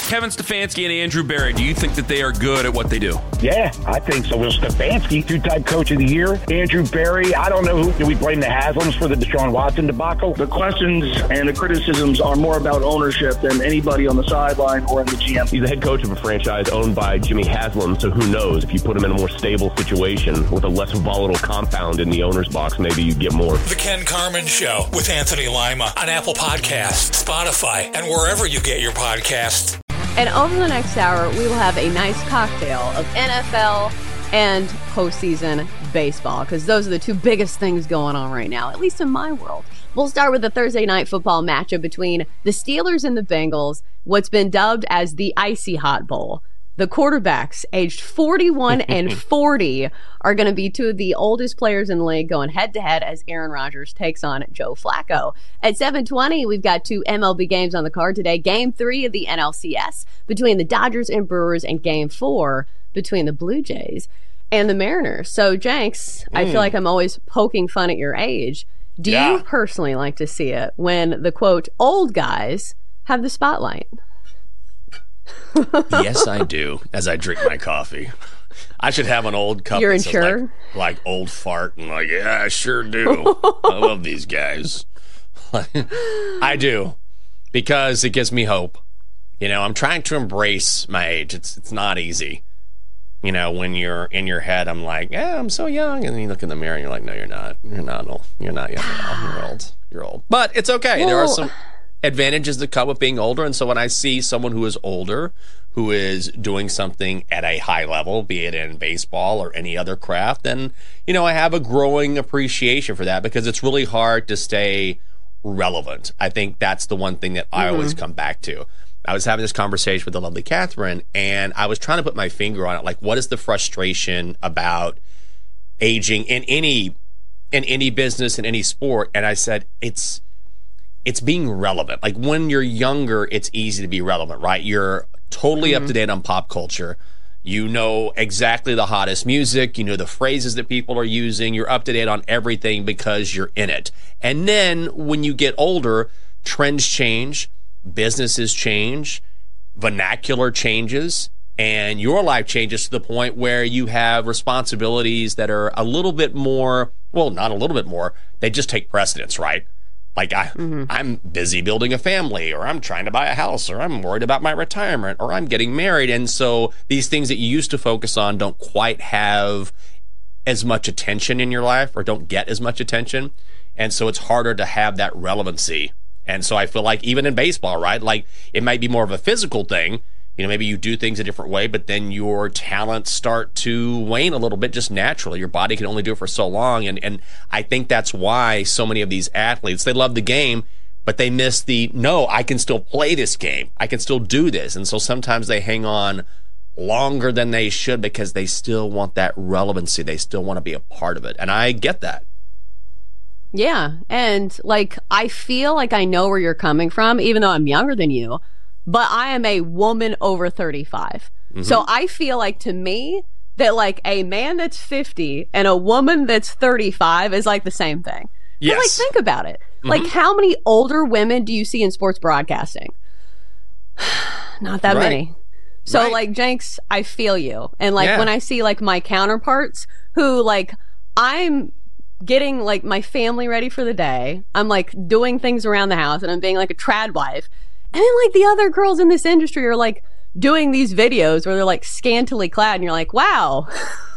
Kevin Stefanski and Andrew Berry, do you think that they are good at what they do? Yeah, I think so. Well, Stefanski, two-time coach of the year. Andrew Berry, I don't know who. Do we blame the Haslams for the Deshaun Watson debacle? The questions and the criticisms are more about ownership than anybody on the sideline or in the GM. He's the head coach of a franchise owned by Jimmy Haslam, so who knows? If you put him in a more stable situation with a less volatile compound in the owner's box, maybe you get more. The Ken Carman Show with Anthony Lima on Apple Podcasts, Spotify, and wherever you get your podcasts. And over the next hour, we will have a nice cocktail of NFL and postseason baseball, because those are the two biggest things going on right now, at least in my world. We'll start with the Thursday night football matchup between the Steelers and the Bengals, what's been dubbed as the Icy Hot Bowl. The quarterbacks, aged 41 and 40, are going to be two of the oldest players in the league going head-to-head as Aaron Rodgers takes on Joe Flacco. At 7:20, we've got two MLB games on the card today. Game 3 of the NLCS between the Dodgers and Brewers, and Game 4 between the Blue Jays and the Mariners. So, Jenks, I feel like I'm always poking fun at your age. Do you personally like to see it when the, quote, old guys have the spotlight? Yes, I do, as I drink my coffee. I should have an old cup. You're that says unsure? like old fart, and like, yeah, I sure do. I love these guys. I do, because it gives me hope. You know, I'm trying to embrace my age. It's not easy. You know, when you're in your head, I'm like, yeah, I'm so young. And then you look in the mirror and you're like, no, you're not. You're not old. You're not young at all. You're old. You're old. But it's okay. There are some advantages that come with being older. And so when I see someone who is older, who is doing something at a high level, be it in baseball or any other craft, then, you know, I have a growing appreciation for that, because it's really hard to stay relevant. I think that's the one thing that I always come back to. I was having this conversation with the lovely Catherine, and I was trying to put my finger on it. Like, what is the frustration about aging in any business, in any sport? And I said, it's being relevant. Like, when you're younger, it's easy to be relevant, right? You're totally up to date on pop culture. You know exactly the hottest music. You know the phrases that people are using. You're up to date on everything because you're in it. And then when you get older, trends change. Businesses change, vernacular changes, and your life changes to the point where you have responsibilities that are a little bit more, well, not a little bit more, they just take precedence, right? Like I'm busy building a family, or I'm trying to buy a house, or I'm worried about my retirement, or I'm getting married. And so these things that you used to focus on don't quite have as much attention in your life, or don't get as much attention. And so it's harder to have that relevancy. And so I feel like even in baseball, right? Like, it might be more of a physical thing. You know, maybe you do things a different way, but then your talents start to wane a little bit just naturally. Your body can only do it for so long. And I think that's why so many of these athletes, they love the game, but they miss no, I can still play this game. I can still do this. And so sometimes they hang on longer than they should because they still want that relevancy. They still want to be a part of it. And I get that. Yeah, and like, I feel like I know where you're coming from, even though I'm younger than you, but I am a woman over 35. So I feel like, to me, that like a man that's 50 and a woman that's 35 is like the same thing. Yes. But like, think about it. Like, how many older women do you see in sports broadcasting? Not that many. So like, Jenks, I feel you. And like, when I see like my counterparts who, like, I'm getting like my family ready for the day, I'm like doing things around the house, and I'm being like a trad wife, and then like the other girls in this industry are like doing these videos where they're like scantily clad, and you're like, wow.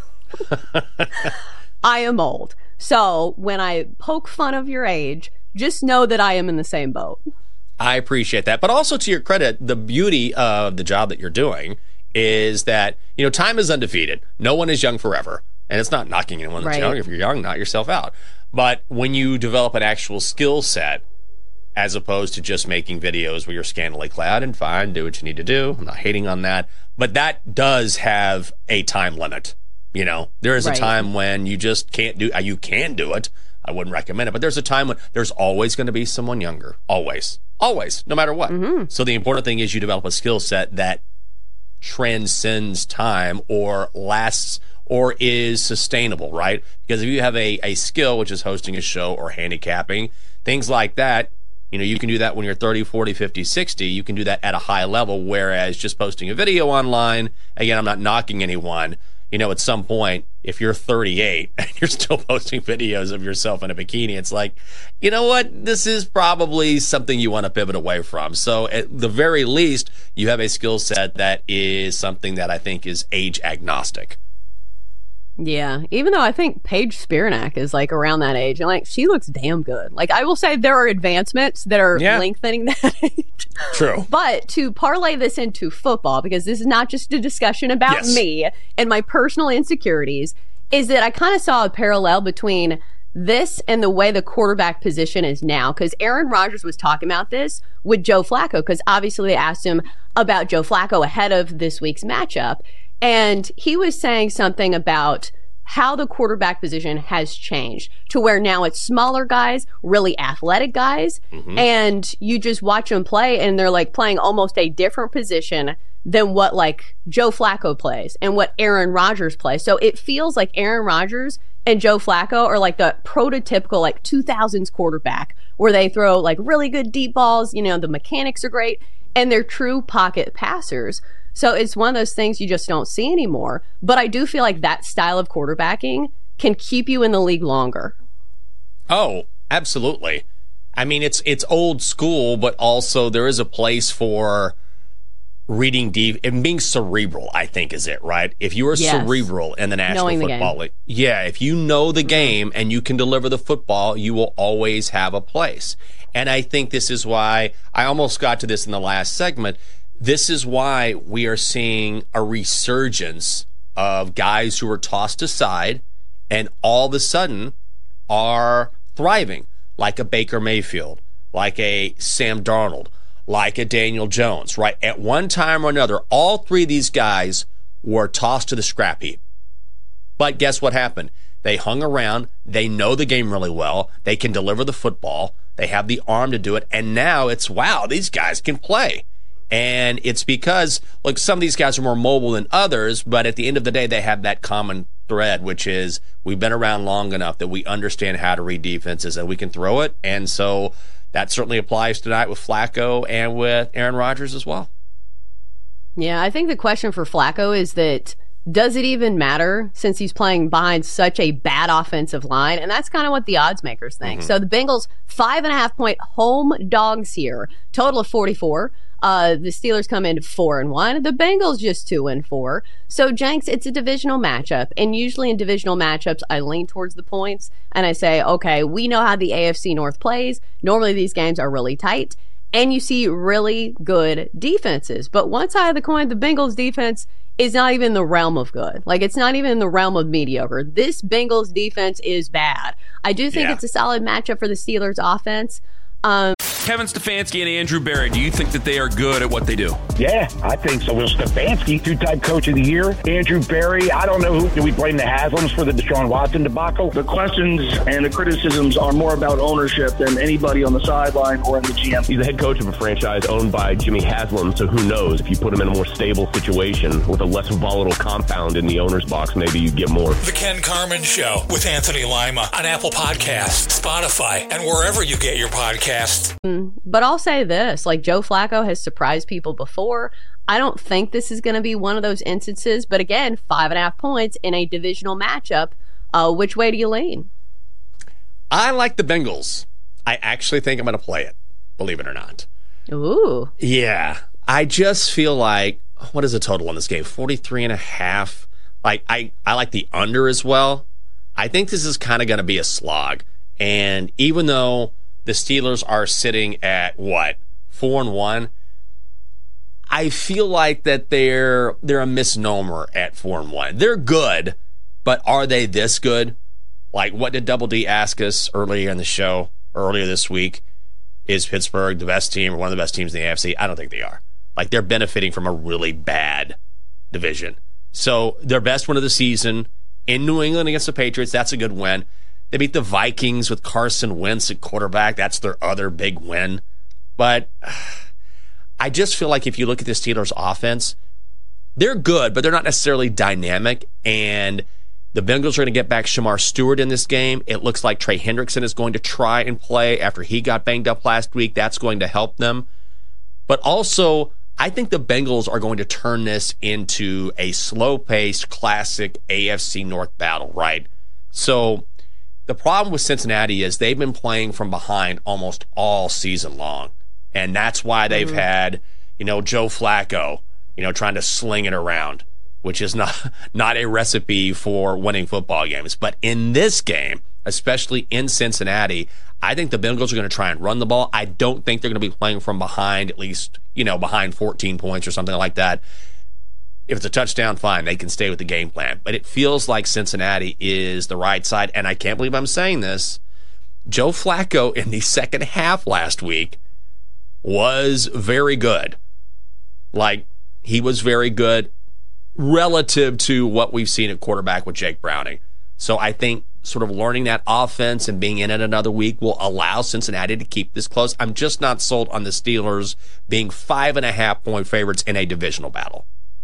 I am old. So when I poke fun of your age, just know that I am in the same boat. I appreciate that. But also, to your credit, the beauty of the job that you're doing is that, you know, time is undefeated. No one is young forever. And it's not knocking anyone that's young. If you're young, knock yourself out. But when you develop an actual skill set, as opposed to just making videos where you're scantily clad, and fine, do what you need to do. I'm not hating on that. But that does have a time limit. You know, there is a time when you just can't do, you can do it. I wouldn't recommend it. But there's a time when there's always going to be someone younger. Always. Always. No matter what. So the important thing is you develop a skill set that transcends time, or lasts, or is sustainable, right? Because if you have a skill, which is hosting a show or handicapping, things like that, You can do that when you're 30, 40, 50, 60. You can do that at a high level, whereas just posting a video online, again, I'm not knocking anyone. At some point, if you're 38 and you're still posting videos of yourself in a bikini, it's like, you know what? This is probably something you want to pivot away from. So at the very least, you have a skill set that is something that I think is age agnostic. Yeah, even though I think Paige Spiranak is like around that age, and like she looks damn good. Like I will say there are advancements that are lengthening that age. True. But to parlay this into football, because this is not just a discussion about me and my personal insecurities, is that I kind of saw a parallel between this and the way the quarterback position is now. Because Aaron Rodgers was talking about this with Joe Flacco, because obviously they asked him about Joe Flacco ahead of this week's matchup. And he was saying something about how the quarterback position has changed to where now it's smaller guys, really athletic guys, and you just watch them play and they're like playing almost a different position than what like Joe Flacco plays and what Aaron Rodgers plays. So it feels like Aaron Rodgers and Joe Flacco are like the prototypical like 2000s quarterback where they throw like really good deep balls, the mechanics are great, and they're true pocket passers. So it's one of those things you just don't see anymore. But I do feel like that style of quarterbacking can keep you in the league longer. Oh, absolutely. I mean, it's old school, but also there is a place for reading deep and being cerebral, I think is it, right? If you are cerebral in the National Football League, if you know the game and you can deliver the football, you will always have a place. And I think this is why I almost got to this in the last segment. This is why we are seeing a resurgence of guys who were tossed aside and all of a sudden are thriving, like a Baker Mayfield, like a Sam Darnold, like a Daniel Jones, right? At one time or another, all three of these guys were tossed to the scrap heap. But guess what happened? They hung around. They know the game really well. They can deliver the football. They have the arm to do it. And now it's, wow, these guys can play. And it's because, look, some of these guys are more mobile than others, but at the end of the day, they have that common thread, which is we've been around long enough that we understand how to read defenses and we can throw it. And so that certainly applies tonight with Flacco and with Aaron Rodgers as well. Yeah, I think the question for Flacco is that does it even matter since he's playing behind such a bad offensive line? And that's kind of what the odds makers think. So the Bengals 5.5-point home dogs here, total of 44. The Steelers come in 4-1. The Bengals just 2-4. So, Jenks, it's a divisional matchup. And usually in divisional matchups, I lean towards the points. And I say, okay, we know how the AFC North plays. Normally these games are really tight. And you see really good defenses. But one side of the coin, the Bengals defense is not even in the realm of good. Like, it's not even in the realm of mediocre. This Bengals defense is bad. I do think it's a solid matchup for the Steelers offense. Kevin Stefanski and Andrew Berry, do you think that they are good at what they do? Yeah, I think so. Will Stefanski, two-time coach of the year. Andrew Berry, I don't know who. Do we blame the Haslams for the Deshaun Watson debacle? The questions and the criticisms are more about ownership than anybody on the sideline or in the GM. He's the head coach of a franchise owned by Jimmy Haslam, so who knows? If you put him in a more stable situation with a less volatile compound in the owner's box, maybe you get more. The Ken Carman Show with Anthony Lima on Apple Podcasts, Spotify, and wherever you get your podcasts. But I'll say this, like Joe Flacco has surprised people before. I don't think this is going to be one of those instances. But again, 5.5 points in a divisional matchup. Which way do you lean? I like the Bengals. I actually think I'm going to play it, believe it or not. Ooh. Yeah. I just feel like, what is the total on this game? 43.5. Like, I like the under as well. I think this is kind of going to be a slog. And even though the Steelers are sitting at, 4-1, I feel like that they're a misnomer at 4-1. They're good, but are they this good? Like, what did Double D ask us earlier in the show, earlier this week? Is Pittsburgh the best team or one of the best teams in the AFC? I don't think they are. Like, they're benefiting from a really bad division. So, their best win of the season in New England against the Patriots, that's a good win. They beat the Vikings with Carson Wentz at quarterback. That's their other big win. But I just feel like if you look at the Steelers' offense, they're good, but they're not necessarily dynamic. And The Bengals are going to get back Shamar Stewart in this game. It looks like Trey Hendrickson is going to try and play after he got banged up last week. That's going to help them. But also, I think the Bengals are going to turn this into a slow-paced, classic AFC North battle, right? So the problem with Cincinnati is they've been playing from behind almost all season long. And that's why they've had, Joe Flacco, trying to sling it around, which is not a recipe for winning football games. But in this game, especially in Cincinnati, I think the Bengals are going to try and run the ball. I don't think they're going to be playing from behind, at least, behind 14 points or something like that. If it's a touchdown, fine, they can stay with the game plan. But it feels like Cincinnati is the right side, and I can't believe I'm saying this. Joe Flacco in the second half last week was very good. He was very good relative to what we've seen at quarterback with Jake Browning. So I think sort of learning that offense and being in it another week will allow Cincinnati to keep this close. I'm just not sold on the Steelers being 5.5-point favorites in a divisional battle.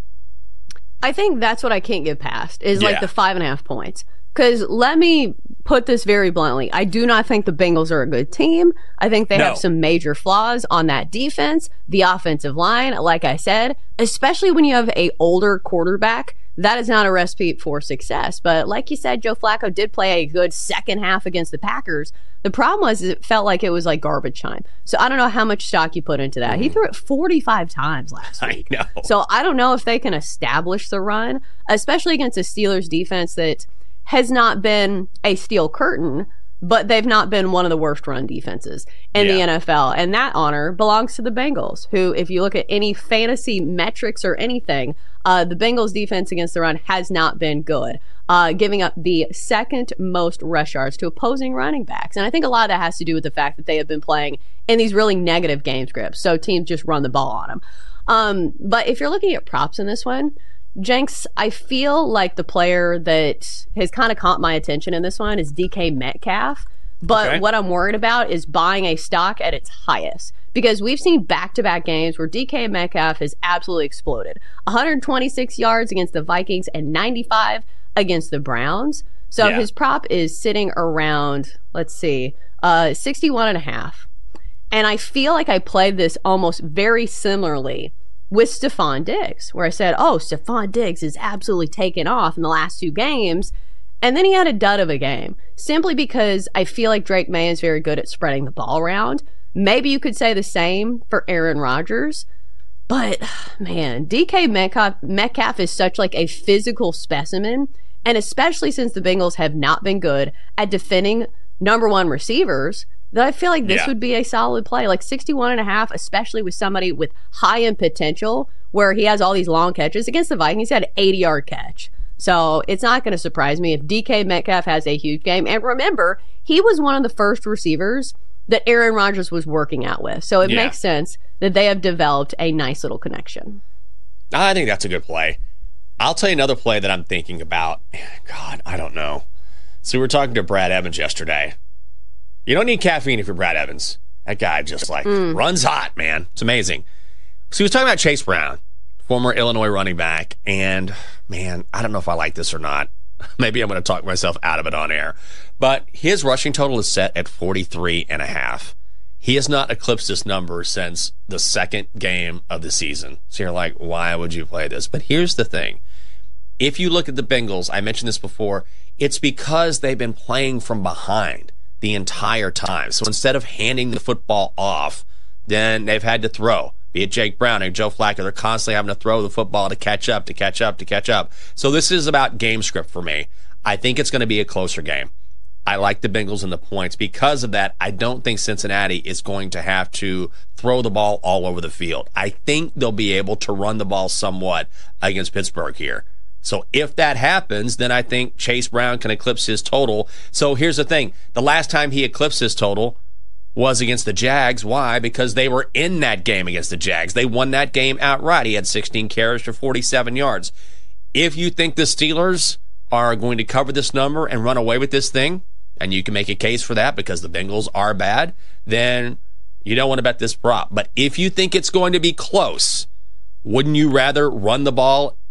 I think that's what I can't get past is the 5.5 points. Because let me put this very bluntly. I do not think the Bengals are a good team. I think they have some major flaws on that defense, the offensive line, like I said, especially when you have a older quarterback. That is not a recipe for success. But like you said, Joe Flacco did play a good second half against the Packers. The problem was it felt like it was like garbage time. So I don't know how much stock you put into that. He threw it 45 times last week. I know. So I don't know if they can establish the run, especially against a Steelers defense that has not been a steel curtain, but they've not been one of the worst run defenses in the NFL. And that honor belongs to the Bengals, who, if you look at any fantasy metrics or anything, the Bengals defense against the run has not been good, giving up the second most rush yards to opposing running backs. And I think a lot of that has to do with the fact that they have been playing in these really negative game scripts. So teams just run the ball on them. But if you're looking at props in this one, Jenks, I feel like the player that has kind of caught my attention in this one is DK Metcalf. But what I'm worried about is buying a stock at its highest. Because we've seen back-to-back games where DK Metcalf has absolutely exploded. 126 yards against the Vikings and 95 against the Browns. So his prop is sitting around, 61.5. And I feel like I played this almost very similarly with Stephon Diggs, where I said, Stephon Diggs is absolutely taken off in the last two games. And then he had a dud of a game, simply because I feel like Drake May is very good at spreading the ball around. Maybe you could say the same for Aaron Rodgers. But, man, DK Metcalf is such a physical specimen. And especially since the Bengals have not been good at defending number one receivers, that I feel like this would be a solid play. 61.5, especially with somebody with high-end potential, where he has all these long catches. Against the Vikings, he had an 80-yard catch. So it's not going to surprise me if DK Metcalf has a huge game. And remember, he was one of the first receivers that Aaron Rodgers was working out with. So it makes sense that they have developed a nice little connection. I think that's a good play. I'll tell you another play that I'm thinking about. God, I don't know. So we were talking to Brad Evans yesterday. You don't need caffeine if you're Brad Evans. That guy just runs hot, man. It's amazing. So he was talking about Chase Brown, former Illinois running back. And, man, I don't know if I like this or not. Maybe I'm going to talk myself out of it on air. But his rushing total is set at 43.5. He has not eclipsed this number since the second game of the season. So you're like, why would you play this? But here's the thing. If you look at the Bengals, I mentioned this before, it's because they've been playing from behind the entire time. So instead of handing the football off, then they've had to throw. Be it Jake Brown or Joe Flacco, they're constantly having to throw the football to catch up. So this is about game script for me. I think it's going to be a closer game. I like the Bengals and the points. Because of that, I don't think Cincinnati is going to have to throw the ball all over the field. I think they'll be able to run the ball somewhat against Pittsburgh here. So if that happens, then I think Chase Brown can eclipse his total. So here's the thing. The last time he eclipsed his total was against the Jags. Why? Because they were in that game against the Jags. They won that game outright. He had 16 carries for 47 yards. If you think the Steelers are going to cover this number and run away with this thing, and you can make a case for that because the Bengals are bad, then you don't want to bet this prop. But if you think it's going to be close, wouldn't you rather run the ball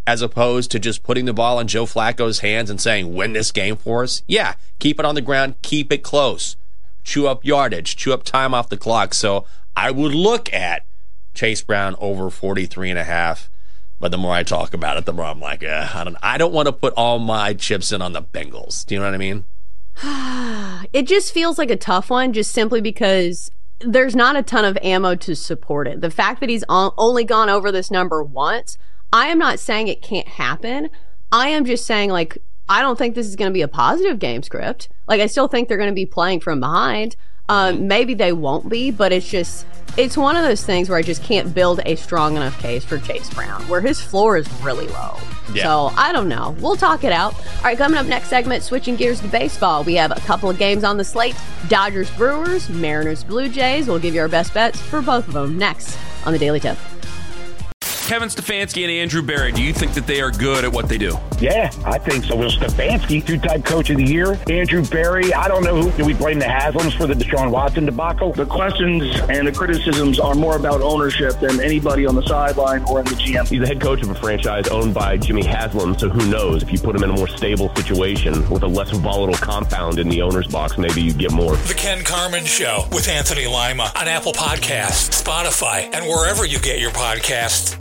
as opposed to just putting the ball in Joe Flacco's hands and saying, win this game for us? Yeah, keep it on the ground, keep it close. Chew up yardage, chew up time off the clock. So I would look at Chase Brown over 43.5. But the more I talk about it, the more I'm like, I don't want to put all my chips in on the Bengals. Do you know what I mean? It just feels like a tough one just simply because there's not a ton of ammo to support it. The fact that he's only gone over this number once, I am not saying it can't happen. I am just saying, like, I don't think this is going to be a positive game script. Like, I still think they're going to be playing from behind. Maybe they won't be, but it's one of those things where I just can't build a strong enough case for Chase Brown, where his floor is really low. Yeah. So, I don't know. We'll talk it out. All right, coming up next segment, switching gears to baseball. We have a couple of games on the slate. Dodgers, Brewers, Mariners, Blue Jays. We'll give you our best bets for both of them next on the Daily Tip. Kevin Stefanski and Andrew Berry, do you think that they are good at what they do? Yeah, I think so. Will Stefanski, two-time coach of the year. Andrew Berry, I don't know do we blame the Haslams for the Deshaun Watson debacle? The questions and the criticisms are more about ownership than anybody on the sideline or in the GM. He's the head coach of a franchise owned by Jimmy Haslam, so who knows? If you put him in a more stable situation with a less volatile compound in the owner's box, maybe you get more. The Ken Carman Show with Anthony Lima on Apple Podcasts, Spotify, and wherever you get your podcasts.